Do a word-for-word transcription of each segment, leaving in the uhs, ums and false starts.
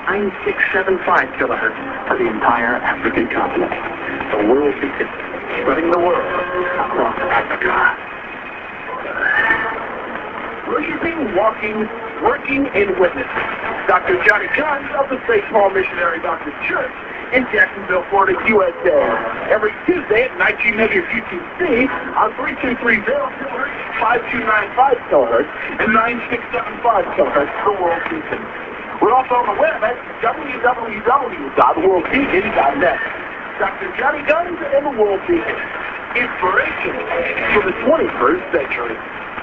nine six seven five kilohertz to the entire African continent. The world beacon, spreading the word across Africa. Worshiping, walking, working, and witnessing. Doctor Johnny Johns of the Saint Paul Missionary Baptist Church in Jacksonville, Florida, U S A. Every Tuesday at nineteen hundred U T C on three two three zero kilohertz, five two nine five kilohertz, and nine six seven five kilohertz, the World Beacon. We're also on the web at w w w dot world beacon dot net. Doctor Johnny Johns and the World Beacon. Inspiration for the twenty-first century.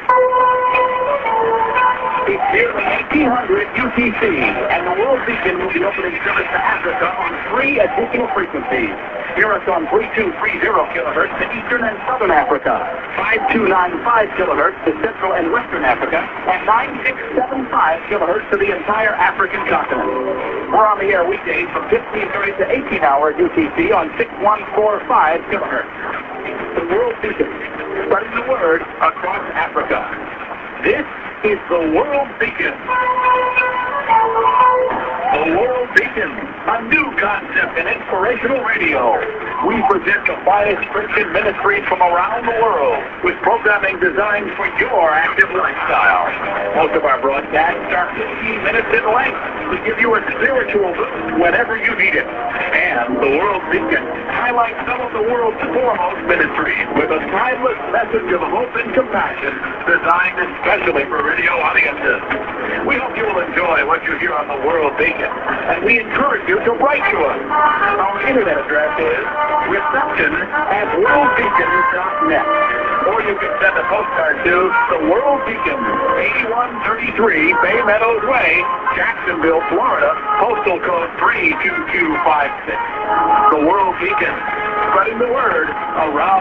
It's nearly eighteen hundred U T C, and the World Beacon will be opening service to Africa on three additional frequencies. Hear us on three two three zero kilohertz to Eastern and Southern Africa, five two nine five kilohertz to Central and Western Africa, and nine six seven five kilohertz to the entire African continent. We're on the air weekdays from fifteen thirty to eighteen hours U T C on six one four five kilohertz. The World Beacon, spreading the word across Africa. This is the World Beacon. The World Beacon, a new concept in inspirational radio. We present the finest Christian ministries from around the world with programming designed for your active lifestyle. Most of our broadcasts are fifteen minutes in length to give you a spiritual boost whenever you need it. And the World Beacon highlights some of the world's foremost ministries with a timeless message of hope and compassion designed especially for radio audiences. We hope you will enjoy what you hear on the World Beacon, and we encourage you to write to us. Our internet address is reception at world beacon dot net. Or you can send a postcard to the World Beacon, eighty-one thirty-three Bay Meadows Way, Jacksonville, Florida, postal code three two two five six. The World Beacon, spreading the word around